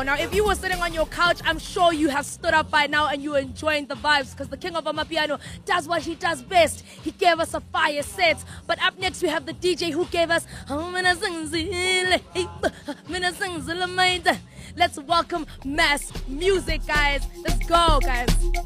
Wow. Now, if you were sitting on your couch, I'm sure you have stood up by now and you're enjoying the vibes because the king of Amapiano does what he does best. He gave us a fire set. But up next, we have the DJ who gave us... Let's welcome Mass Music, guys. Let's go, guys.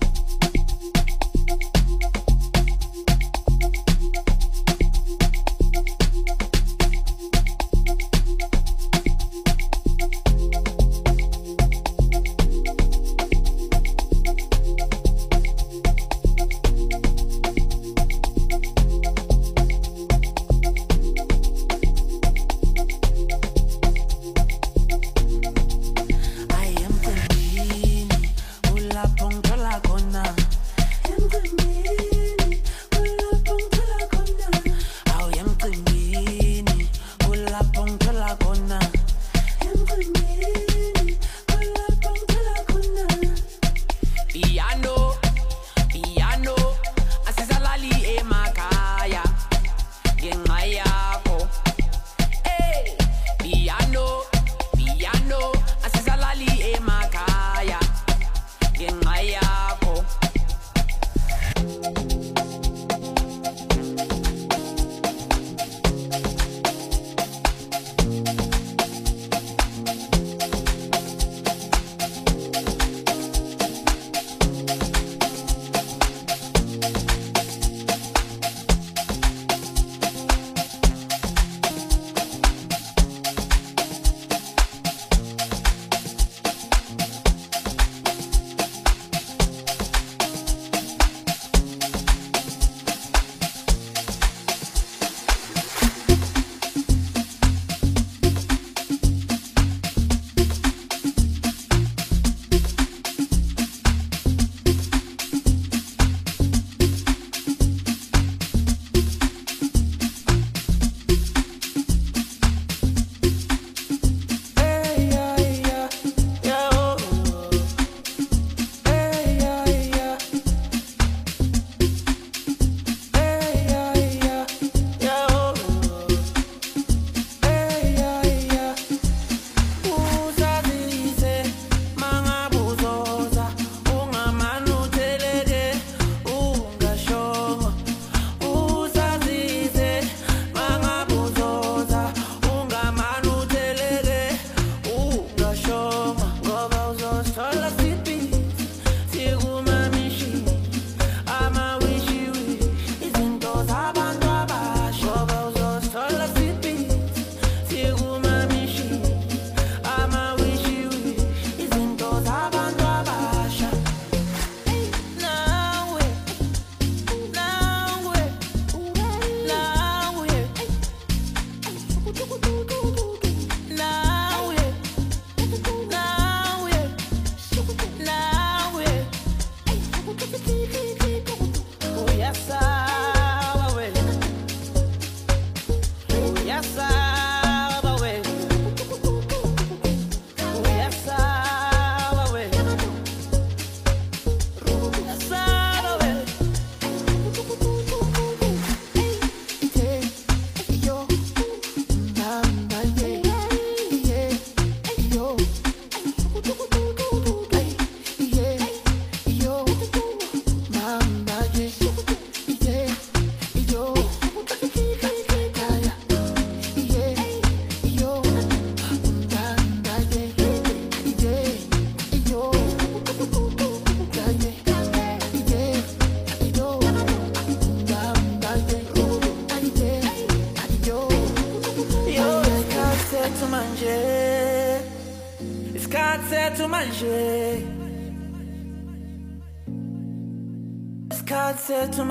Scazze tu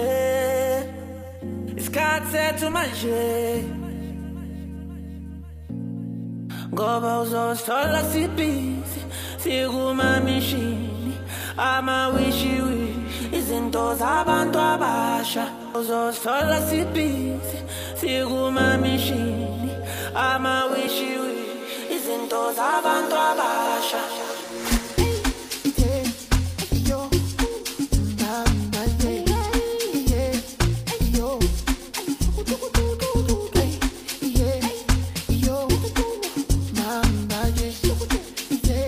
mangi, scazze tu mangi. Ngoba uzosthola sibhizi sikuma mishini amawishi wishi izinto zabantu abasha. Uzosthola sibhizi sikuma mishini amawishi wishi izinto zabantu abasha. Yeah.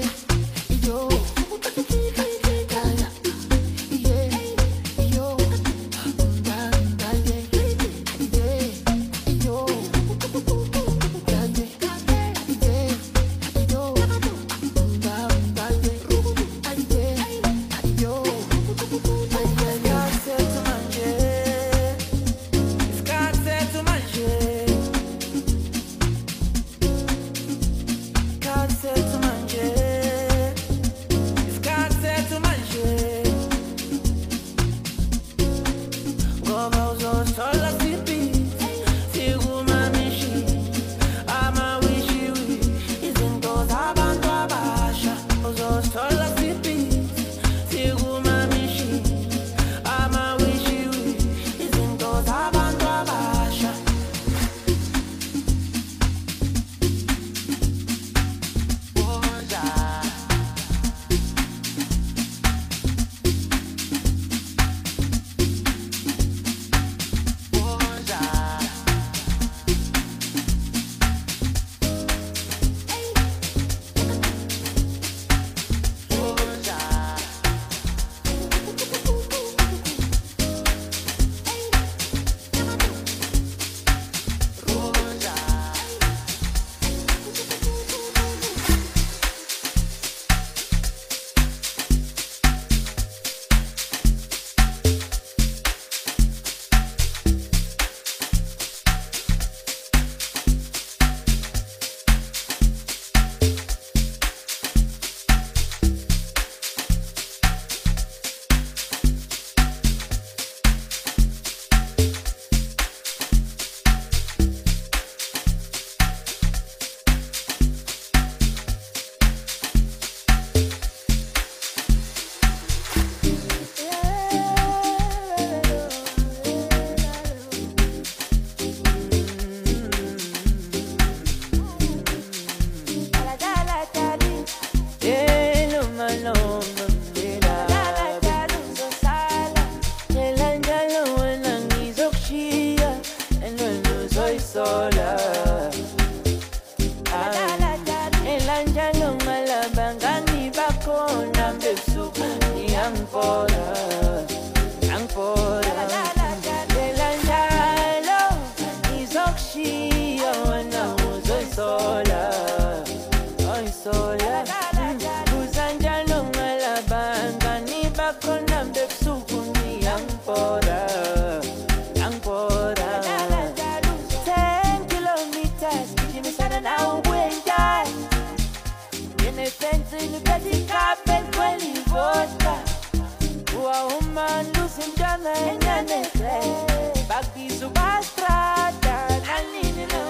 umntwana enyanethwe bakiza ubastrada nanini lo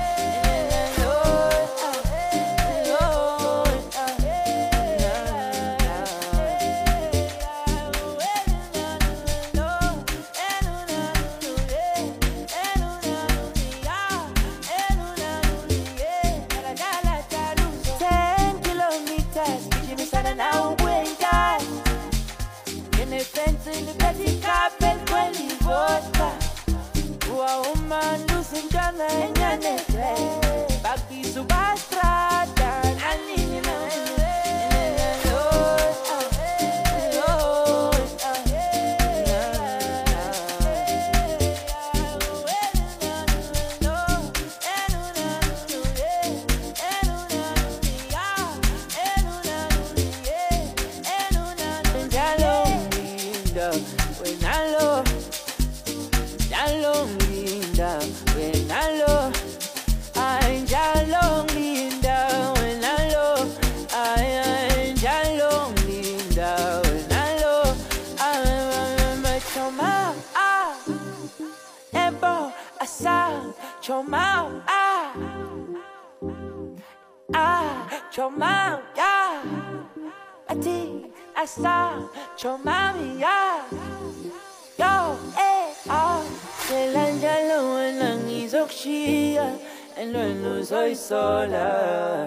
soy sola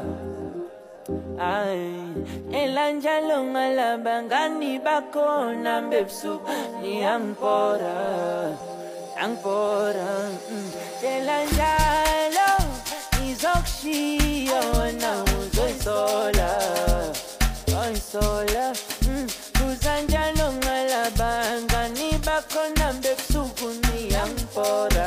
ay elanjalo ngalabangani bakhona bebsu ni angpora elanjalo izokshiya wena soy sola kuzanjalo ngalabangani bakhona bebsu ni angpora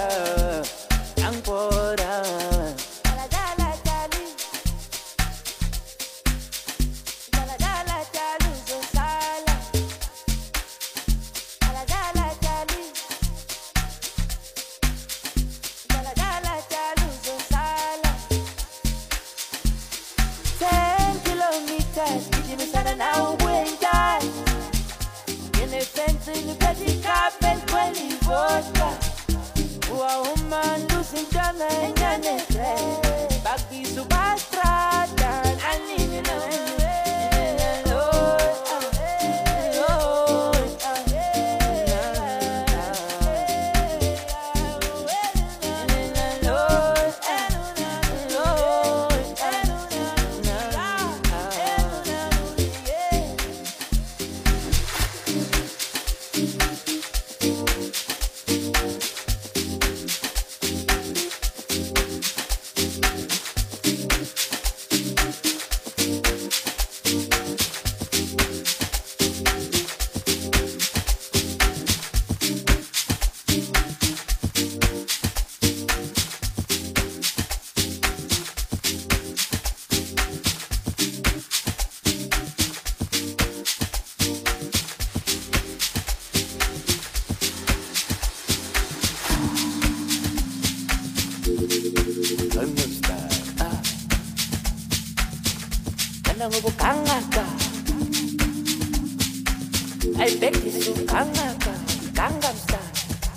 I beg you to Gangnam Style.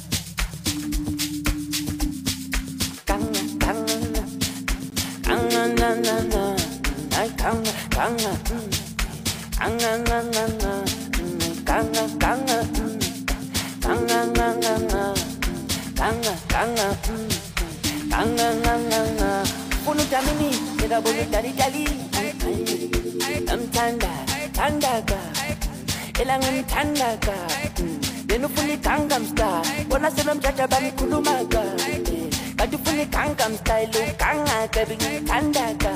Elangan tandaka Denufuni Gangnam Style Wana selam jaja bani kulumaga Kadufuni Gangnam Style Ganga bini tandaka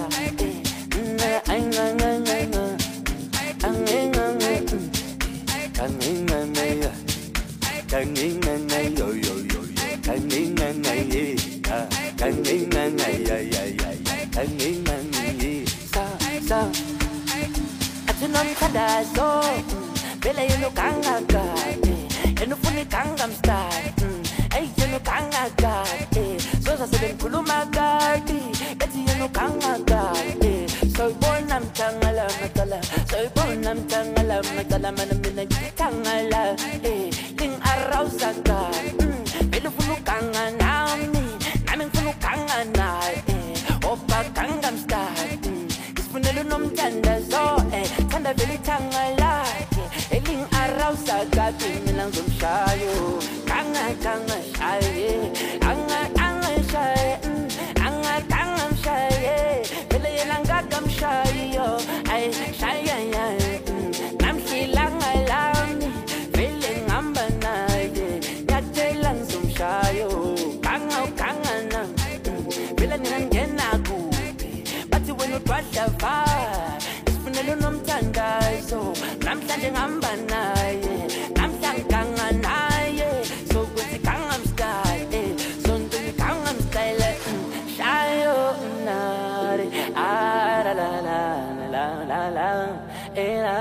Bela you no Gangnam and funny Gangnam Style. Hey, you no Gangnam so I said Kulumaga, Betty you no Gangnam so born I'm Tangala Matala, so born I'm Tangala Matala, Manamina Tangala, Ling arouse God. Vele ufuna ukuganga nami, nami ngifuna ukuganga naye. Opa Gangnam Style. Isifunela unomthandazo, thanda vele ithanga lakhe. Eling arouse God, mina ngizomshayo. Ganga shaye, anga shaye, anga shaye. Vele yena ngakamshayo, ay shaye yaye. Namshilanga lami, vele ngihamba naye. Ngiyatshela ngizomshayo, ganga na. Vele ningangena kuphi, bathi wena udwadlava. Isifunela unomthandazo, namhlanje ngihamba naye. Namhlanje ganga naye, sokuthi Gangnam Style, sontweni Gangnam Style. Shayo nare, la la la la la, la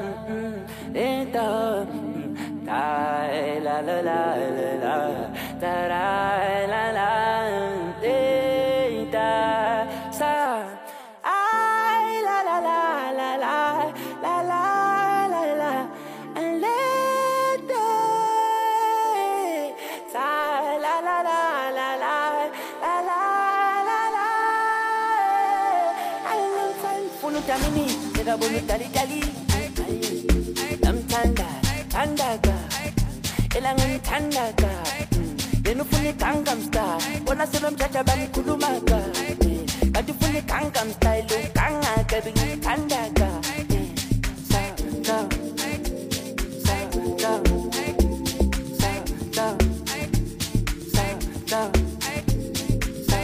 la la la la, da la la, da sa, ay la la la la la la la la la, and let sa la la la la la la la la la. I love time for no damini, nigga bonu dali dali. Tandaga, elangan tandaga. Then ufuni Gangnam Style, bona senomjaja bamkhulumaga. Kati ufuni Gangnam Style, ukanga kabingi tandaga. Sa sa sa sa sa sa sa sa sa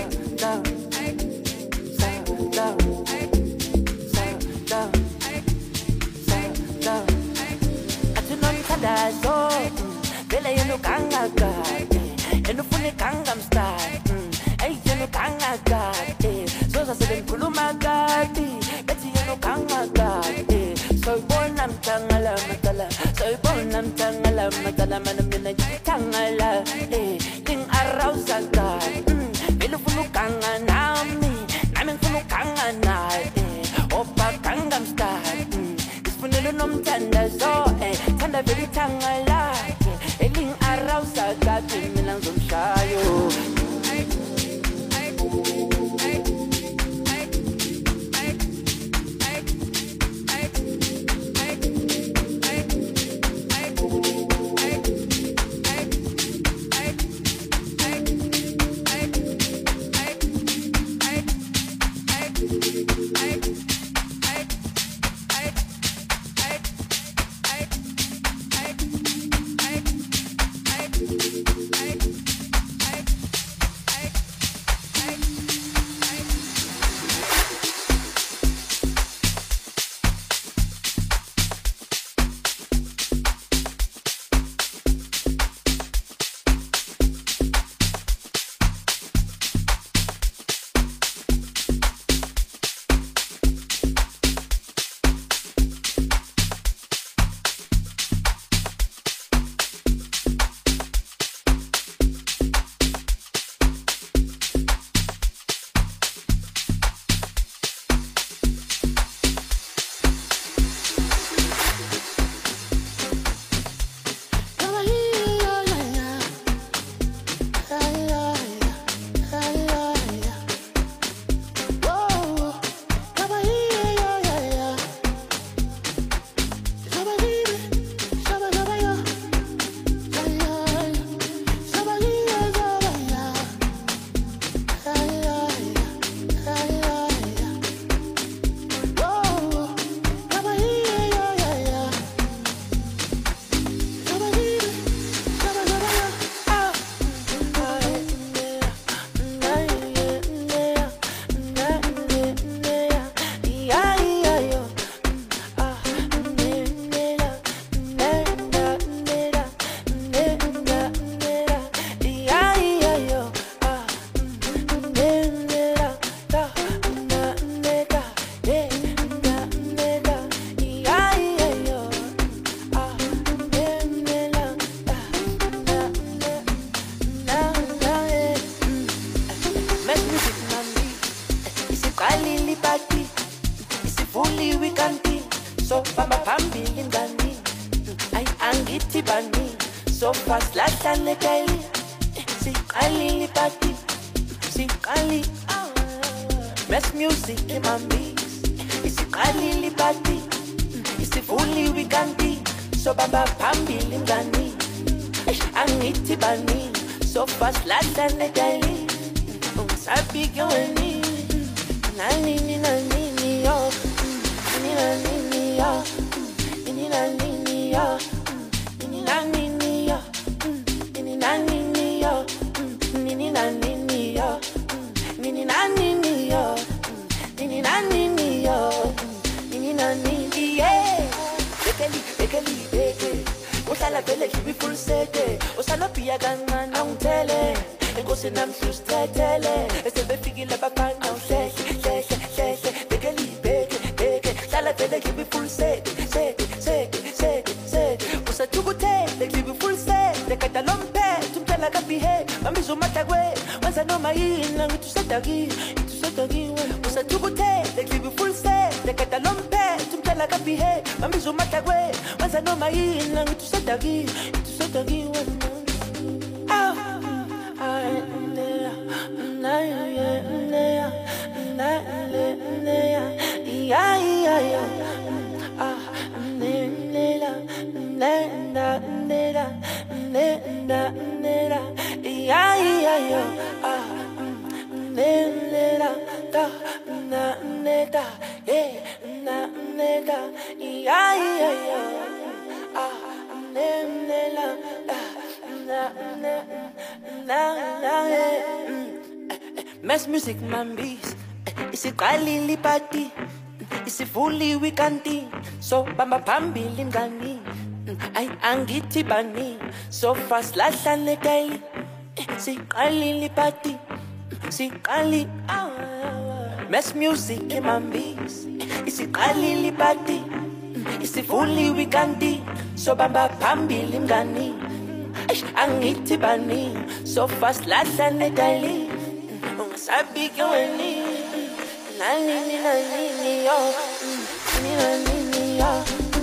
sa sa. Atunonthadazo, vele yenu kangaga, yenu funi Gangnam Style, ay yenu kangaga, soza sebenkhulumaga, bethi yenu kangaga, soyibona mthangala matala, soyibona mthangala matala, mana mina ngithangala, ling arouse God, vele ufuna ukuganga nami, nami ngifuna ukuganga naye, opa Gangnam Style. Isifunela unomthandazo, thanda vele ithanga lakhe. Eling arouse God, mina ngizomshayo. so fast lahlane daily siqalile party siqali best music in my mix isiqalile party isifuli weekandi so baba phambili ngani angithi bani so fast lahlane daily ungasabi kweni nani yo nani yo nani yo Uhlala vele ngibe full sete usalophiya kancane awungithele enkosi namhlustethele esebefikile abafana awuhlehle beke hlala vele ngibe full sete usathukuthele ngibe full sete kade lomphethe umtshela kabehave bambiza umatakwe wenza noma yini ngithi usadakiwe usathukuthele ngibe full sete kade lomphethe umtshela kabehave bambiza umatakwe wenza noma yini ngithi usadakiwe Mass music mambis isiqalile party isifuli weekandi so bamba phambili mngani ay angithi bani so fast lahlane daily siqalile party siqali mass music mambis isiqalile party isifuli weekandi so bamba phambili mngani angithi bani so fast lahlane daily ungasabi kweni nani yo nani yo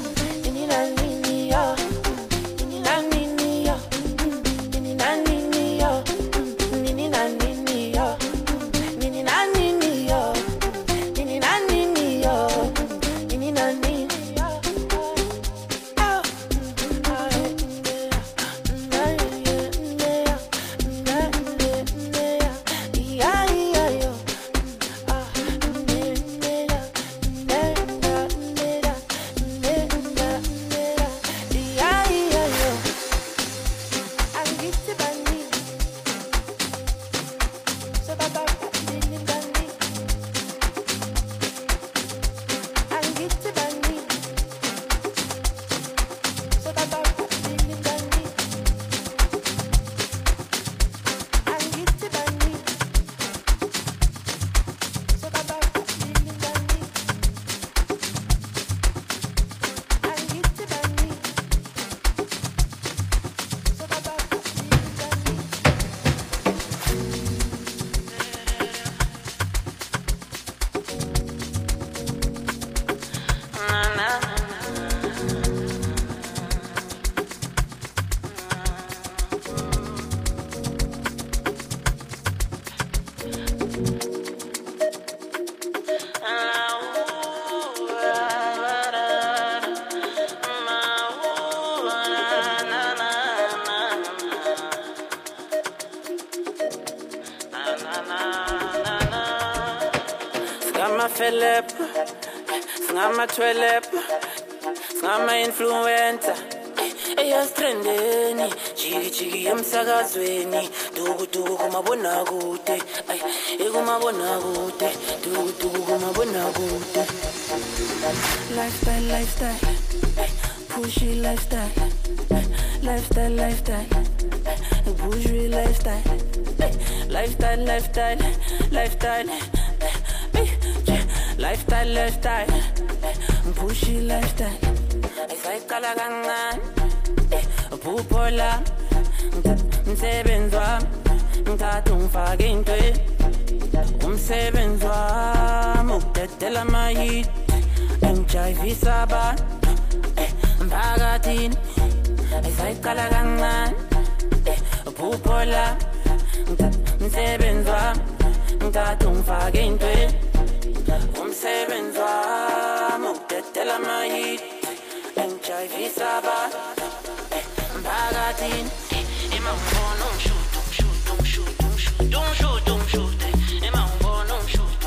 Philip, Ngama Twelep, Ngama Influencer. Eyas trendeni, chiki emsakazweni, dugu kumabonakude, kumabonakude, dugu kumabonakude. Lifestyle, pushy lifestyle, pushy lifestyle, lifestyle, pushy lifestyle. Ayikala kancane, phuphola, umsebenzi wami, ngithatha ungifake intweni. Umsebenzi wami ukudedela ama-hit, engijayivisa abantu emphakathini, Esayiqala kancane Phuphola Msebenzi wami Ngithatha ungifake intweni Umsebenzi wami Ukudedela ama-hit Engijayivisa abantu Mphakathini Ima ngibona ungishute Ima ngibona ungishute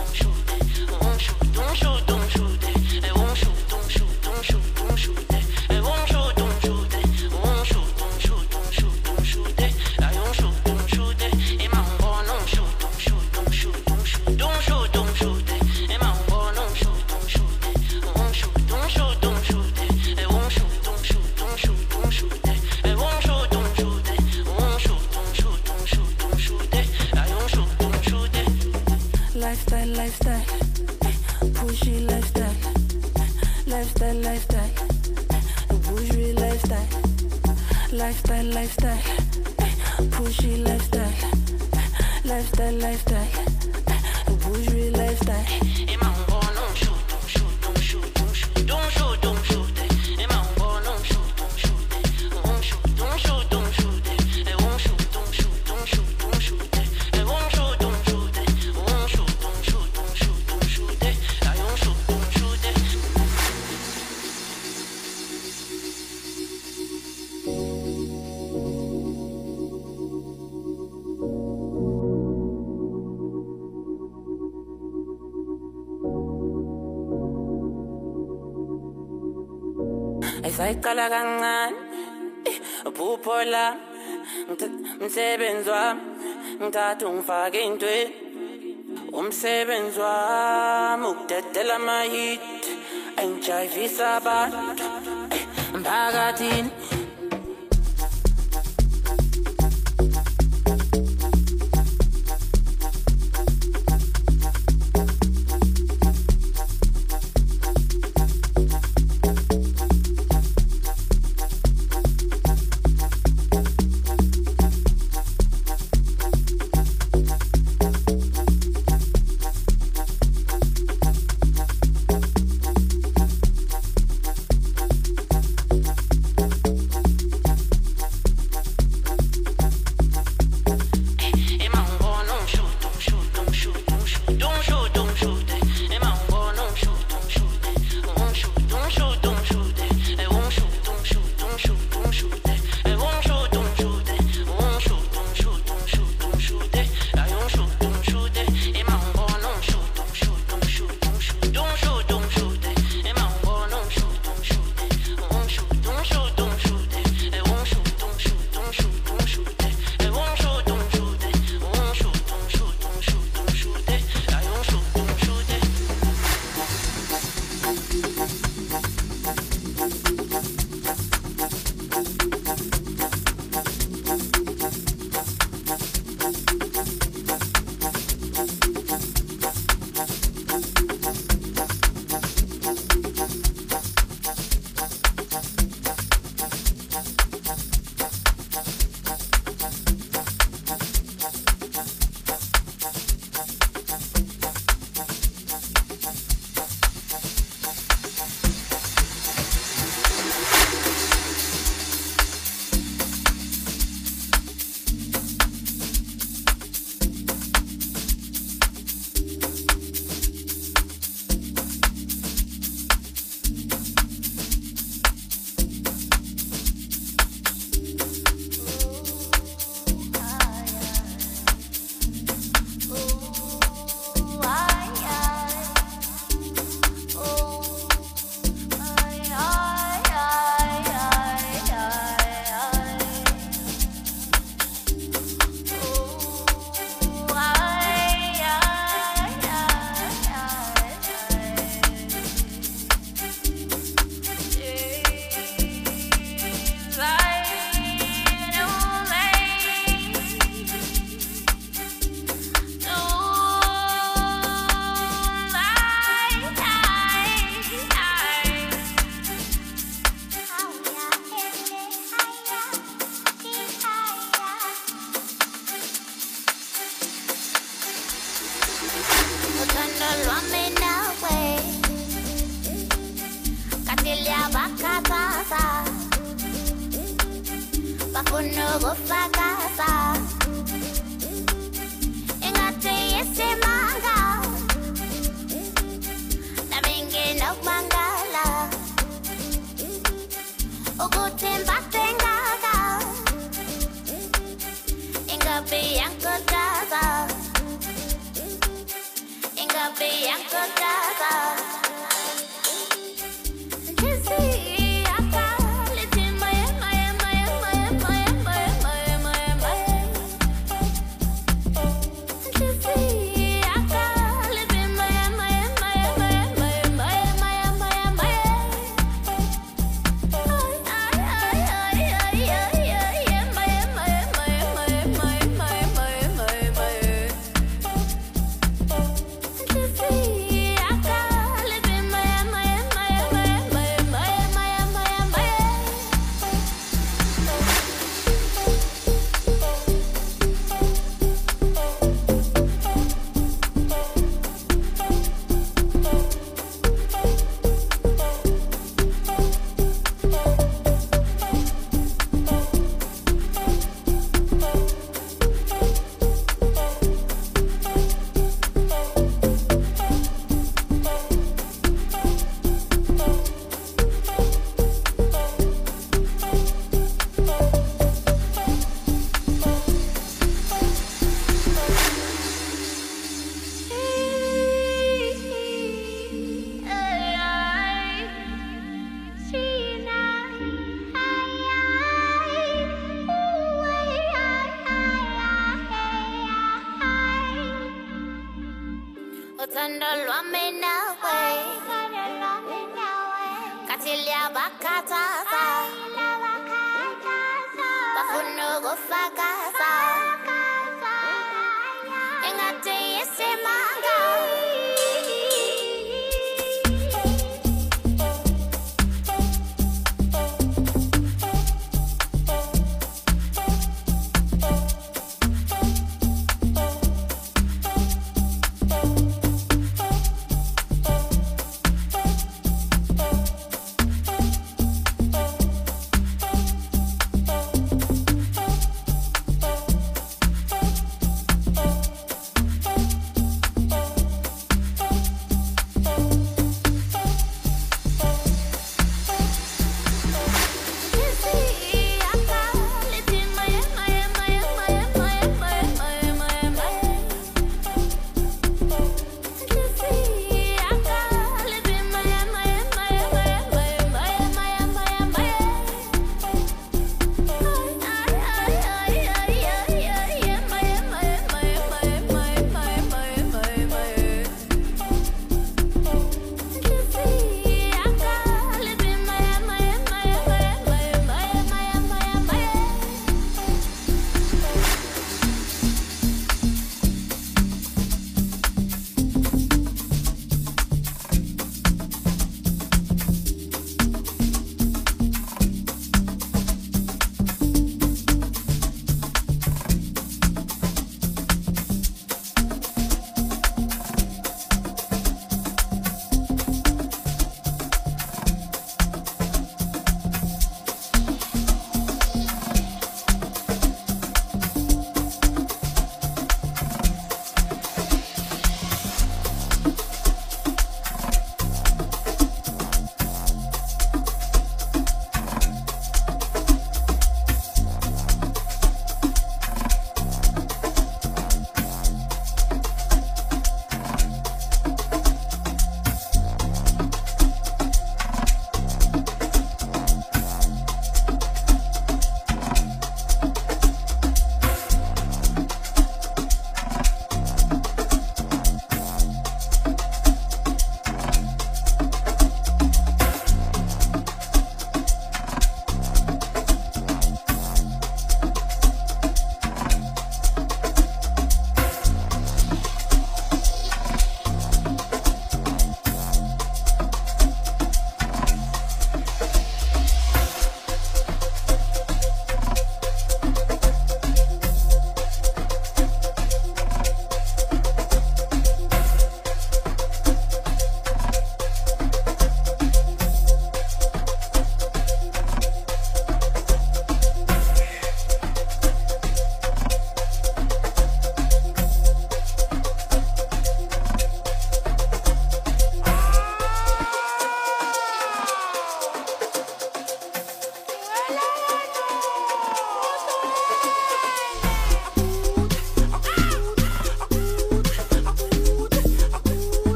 Lifestyle, pushy lifestyle, bourgeois lifestyle, pushy lifestyle, bourgeois lifestyle. Esayiqala kancane Phuphola Msebenzi wami Ngithatha ungifake intweni Umsebenzi wami Ukudedela ama-hit Engijayivisa abantu Mphakathini bafuna ukufakaza engathi yesimanga nami nginokubangala ukuthi mbathengaka ingabe yankotaza ingabe yankotaza uthando lwami nawe kathi liyabakhathaza bafuna ukufakaza engathi yesimanga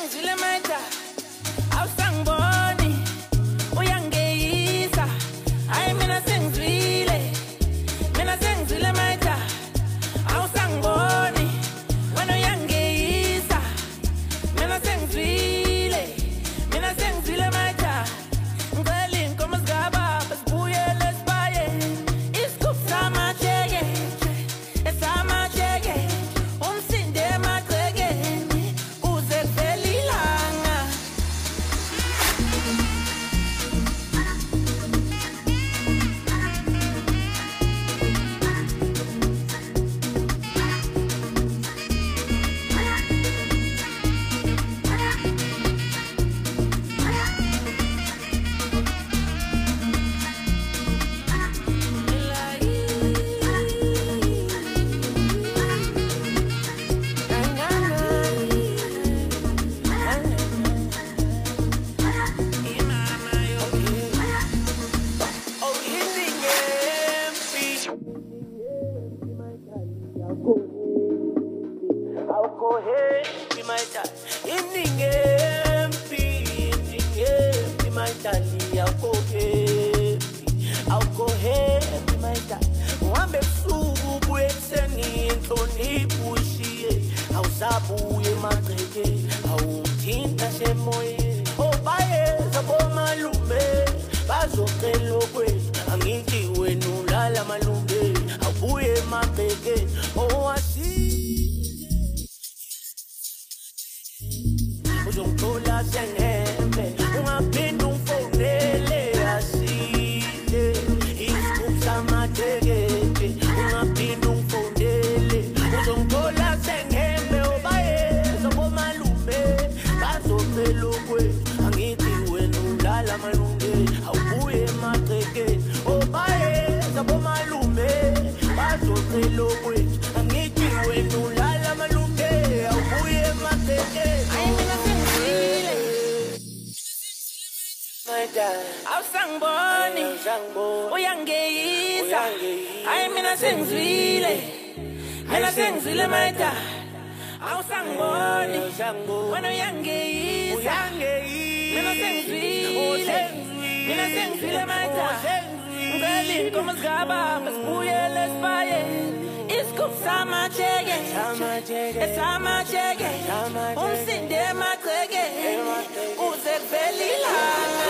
sengizile maita awusangiboni uyangeyisa hayi mina sengizile maita awusangiboni wena uyangeyisa mina sengizile maita ngicela inkomo zikaba basibuyele sibaye isigubhu samajeke esamajeke umsinde emagcekeni kuze kuvele ilanga awusangiboni uyangeyisa hayi mina sengizile maita awusangiboni wena uyangeyisa mina sengizile maita ngicela inkomo zikaba basibuyele sibaye isigubhu samajeke esamajeke umsinde emagcekeni kuze kuvele ilanga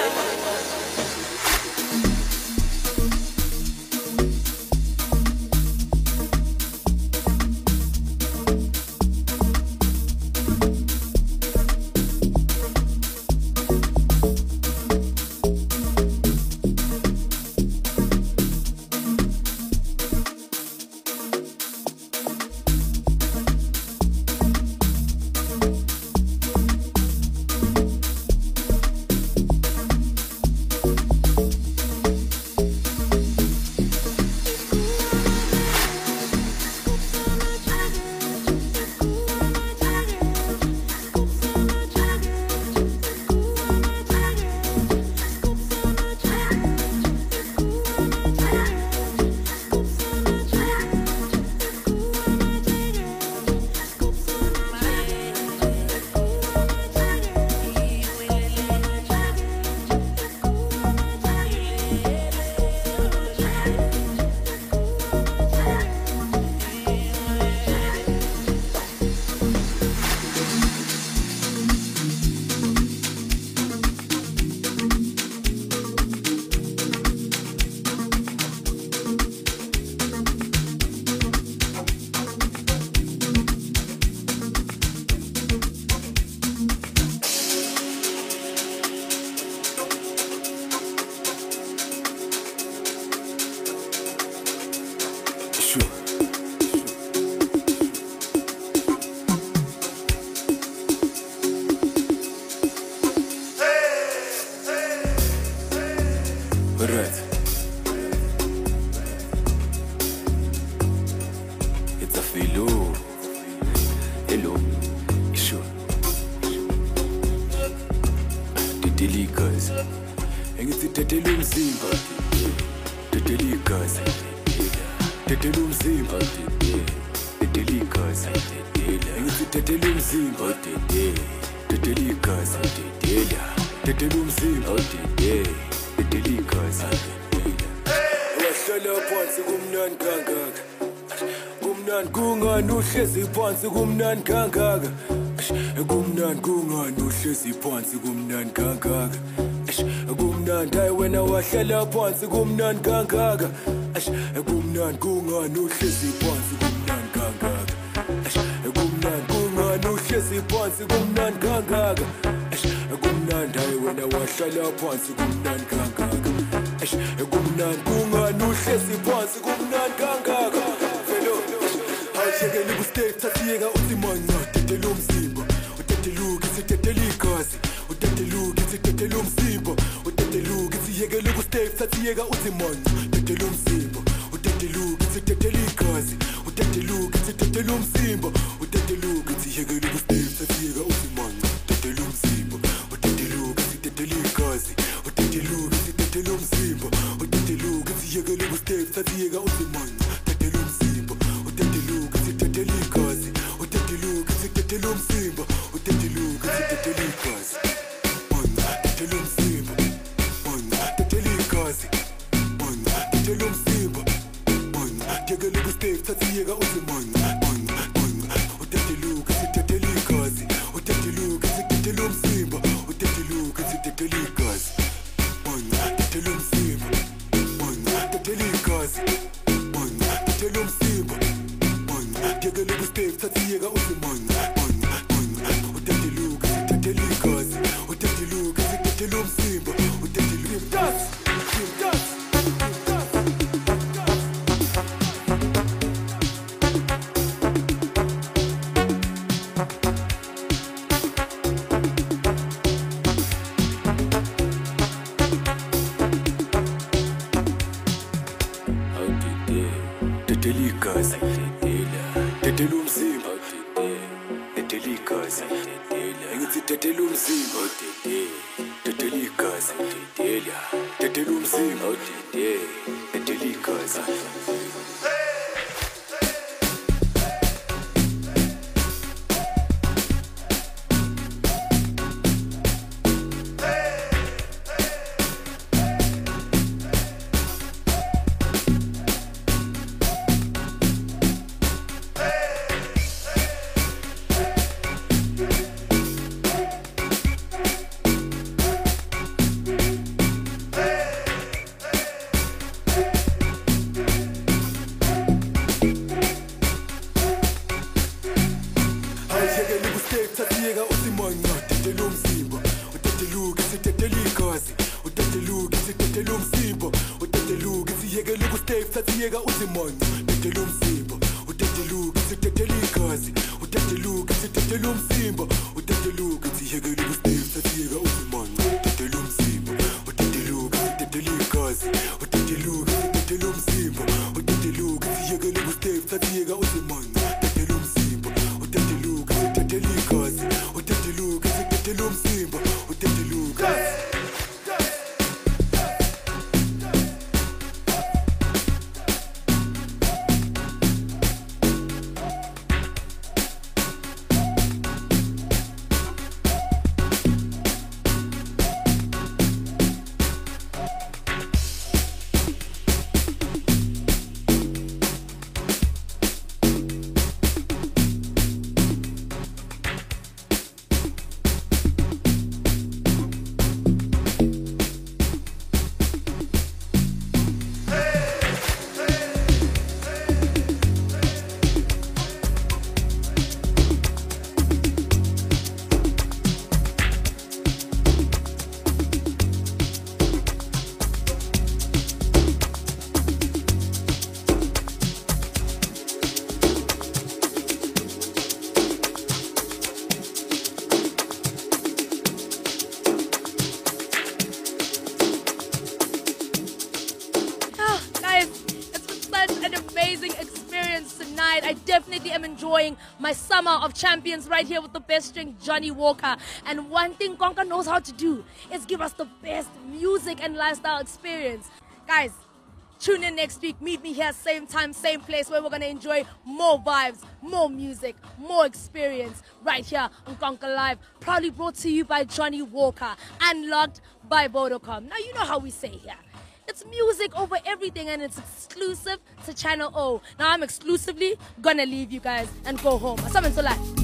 Tetelikas, Tetelumzimba, Tetelikas, wahlala phansi kumnandi kangaka, kumnandi kungani uhlezi phansi kumnandi kangaka, kumnandi kungani uhlezi phansi kumnandi kangaka, kumnandi hayi wena wahlala phansi kumnandi kangaka, kumnandi kungani uhlezi phansi kumnandi kangaka, kumnandi kungani uhlezi phansi kumnandi kangaka, kumnandi hayi wena wahlala phansi kumnandi kangaka, kumnandi kungani uhlezi phansi kumnandi kangaka. Velo awushekeli ku-stage thathiyeka uthi manca tetela umzimba, uteteluka isitetela igazi, uteteluka isitetela umzimba, uteteluka isiyekele ku-stage thathiyeka uthi manca tetela umzimba, uteteluka isitetela igazi, uteteluka isitetela umzimba, uteteluka isiyekele ku-stage thathiyeka uthi manca tetela umzimba, uteteluka isitetela igazi, uteteluka isitetela umzimba, uteteluka isiyekele ku-stage thathiyeka uthi manca tetela umzimba, uteteluka isitetela igazi, uteteluka isitetela umzimba, uteteluka isitetela igazi, manca tetela umzimba, manca tetela igazi, manca tetela umzimba, manca yekele ku-stage thathiyeka uthi manca, manca uteteluka isitetela igazi, uteteluka isitetela umzimba, uteteluka isitetela igazi, manca tetela umzimba, manca tetela igazi, manca tetela umzimba, manca yekele ku-stage thathiyeka uthi manca, manca uteteluka isitetela igazi, uteteluka isitetela umzimba, uteteluka Tetelikas, tetela umzimba, tetelikas, engithi tetela umzimba, tetelikas, tetela umzimba, tetelikas. Thathiyeka uthi manca tetela umzimba, uteteluka isitetela igazi, uteteluka isitetela umzimba, uteteluka isiyekele ku-stage thathiyeka uthi manca tetela umzimba, uteteluka isitetela igazi, uteteluka isitetela umzimba, uteteluka isiyekele ku-stage thathiyeka uthi manca tetela umzimba, uteteluka isitetela igazi, uteteluka isitetela umzimba, uteteluka isiyekele ku-stage thathiyeka uthi manca tetela umzimba, uteteluka isitetela igazi, uteteluka isitetela umzimba, uteteluka I definitely am enjoying my summer of champions right here with the best string, Johnny Walker. And one thing Konka knows how to do is give us the best music and lifestyle experience. Guys, Tune in next week. Meet me here, same time, same place, where we're going to enjoy more vibes, more music, more experience right here on Conquer Live. Proudly brought to you by Johnny Walker and logged by Vodacom. Now, you know how we say here. It's music over everything, and it's exclusive to Channel O. Now, I'm exclusively going to leave you guys and go home. Asamen Solai.